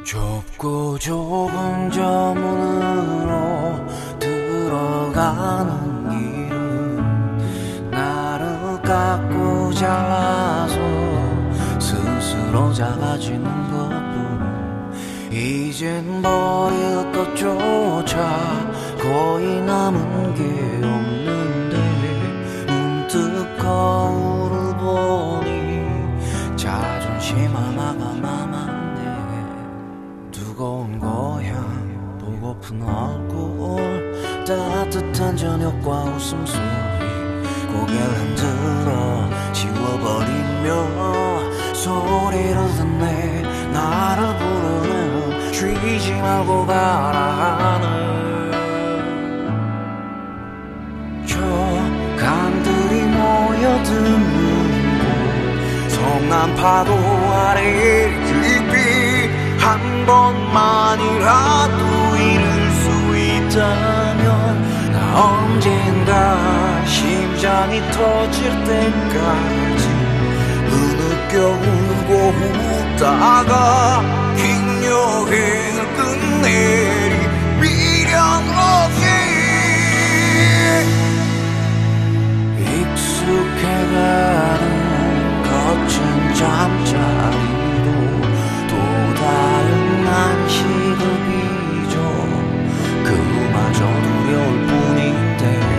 좁고 좁은 저 문으로 들어가는 길은 나를 깎고 잘라서 스스로 작아지는 것뿐. 이젠 버릴 것조차 거의 남은 게 없는데 문득 거울을 보니 자존심 하나가 남았네. 뜨거운 고향 보고픈 얼굴 따뜻한 저녁과 웃음소리 고개를 흔들어 지워버리며 소리를 듣네. 나를 부르는 쉬지 말고 가라 하는 저 강들이 모여드는 곳 성난 파도 아래 깊이 한 번만이라도 잃을 수 있다면 나 언젠가 심장이 터질 때까지 흐느껴 울고 웃다가 긴 여행을 끝내리 미련 없이 익숙해가는 거친 잠자리로 또 다른 안식을 빚어 그마저 두려울 뿐인데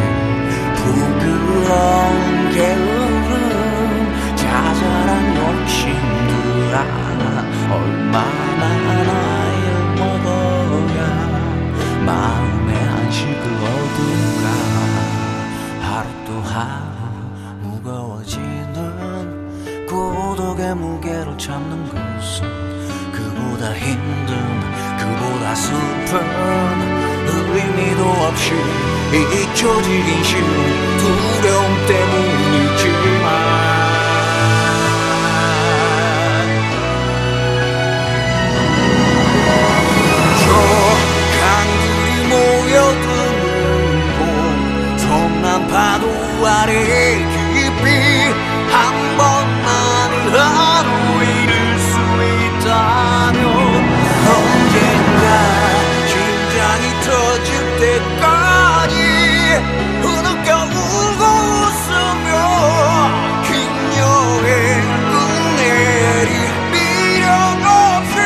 부끄러운 게으름 자잘한 욕심들 하나 얼마나 나이 먹어야 마음의 안식을 얻을까. 하루 또 하루 무거워지는 고독의 무게를 참는 것은 그보다 힘든 그보다 슬픈 의미도 없이 잊혀지긴 쉬운 두려움 때문이지만 저 강들이 모여드는 곳 성난 파도 아래 깊이 한 번만이라도 잃을 수 있다면 언젠가 심장이 터질 때까지 흐느껴 울고 웃으며 긴 여행을 끝내리 미련 없이.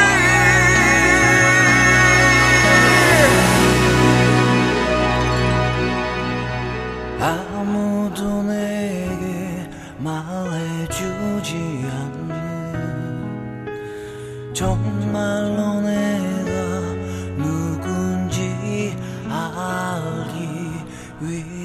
아무도 내게 말해주지 않는 정말로 내가 누군지 알기 위해